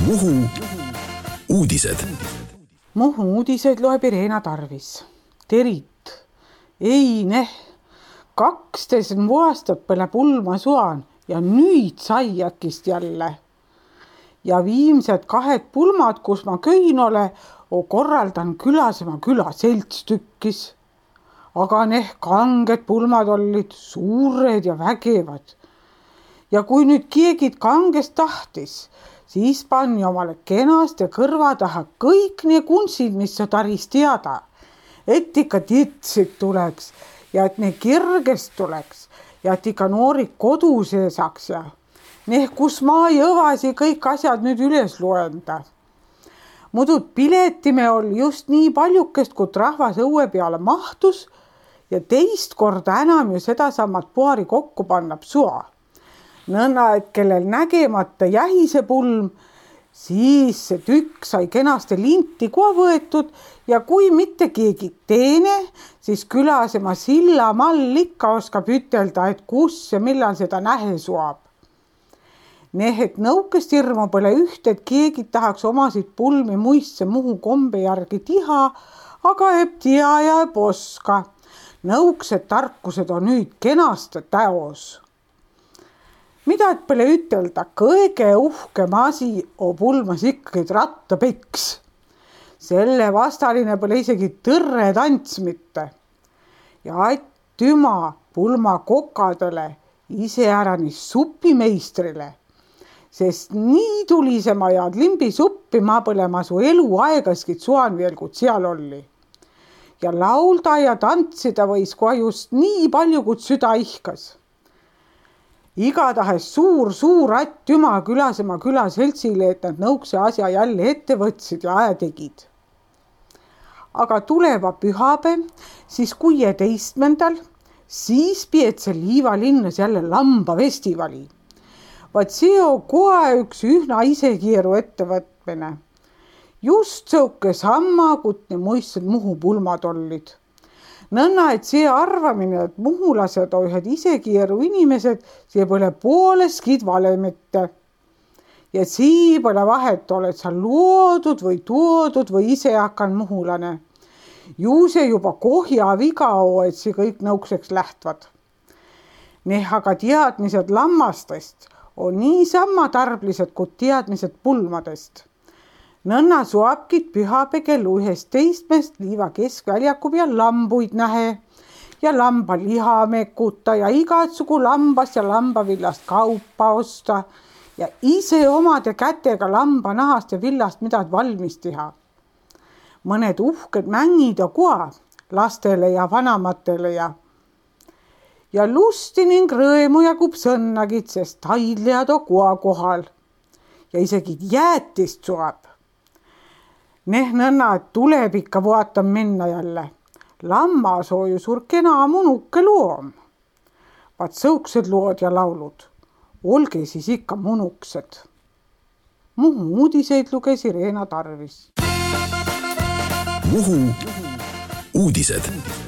Muhu uudised. Muhu uudiseid loeb Irena Tarvis. Terit. Ei neh. 12 aastat peale pulma suan ja nüüd sai äkist jälle. Ja viimsed 2 pulmad, kus ma köin ole, korraldan külasema küla selts tükkis. Aga neh kanged pulmad olid suured ja vägevad. Ja kui nüüd keegi kangest tahtis, siis pani omale kenast ja kõrva taha kõik need kunsid, mis sa taris teada. Et ikka titsid tuleks ja et need kirgest tuleks ja et ikka noorid koduse saaks ja kus ma jõvasi kõik asjad nüüd üles loenda. Mudud piletime oli just nii paljukest, kui rahvas õue peale mahtus ja teist korda enam ju sedasamat puhari kokku pannab sua. Nõnda, et kellel nägemata jähise pulm, siis see tükk sai kenasti linti koha võetud ja kui mitte keegi teine, siis külasema silla mall ikka oskab ütelda, et kus ja millal seda nähe suab. Et nõukest hirmu pole üht, et keegi tahaks omasid pulmi muistse Muhu kombe järgi tiha, aga eb tia ja eb oska. Nõuksed tarkused on nüüd kenaste täos. Mida et pole ütelda, kõige uhkem asi on pulmas ikkagi rattapeks. Selle vastaline pole isegi tõrre tants mitte. Ja et tüma pulma kokadele iseäranis supimeistrile, sest nii tulisema ja limbi suppi ma pole ma su elu aegaskid suan veel, kui seal oli. Ja laulda ja tantsida võis kohe just nii palju, kui süda ihkas. Igatahes suur attüma külasema küla seltsile, et nad nõukse asja jälle ette võtsid ja aja tegid. Aga tuleva pühape, siis 16. siis pietse Liiva linnas jälle lambafestivali. Vaat see on kohe üks ühna isekieru ettevõtmine. Just sõuke samma, kutne muistsed Muhu pulmad olid. Nõnna, et see arvamine, et muhulased on ühed isekieru inimesed, see pole pooleskid vale mitte. Ja see pole vahet, oled sa loodud või toodud või ise hakkan muhulane. Ju see juba kohja viga on, et see kõik nõukseks lähtvad. Aga teadmised lammastest on niisama tarblised kui teadmised pulmadest. Nõnna suabkid pühape kell 11 Liiva keskväljaku peal lambuid nähe ja lamba liha mekuta ja igatsugu lambast ja lambavillast kaupa osta ja ise omade kätega lamba nahast ja villast midagi valmis teha. Mõned uhked mängid ja koa lastele ja vanamatele ja lusti ning rõõmu jagub sõnnagid, sest taidlijad on koa kohal ja isegi jäätist suab. Nõnna, et tuleb ikka vaatan minna jälle. Lammas on ju suur kena munuke loom. Vaat sõuksed lood ja laulud. Olge siis ikka munuksed. Muhu uudiseid luges Irena Tarvis. Muhu uudised.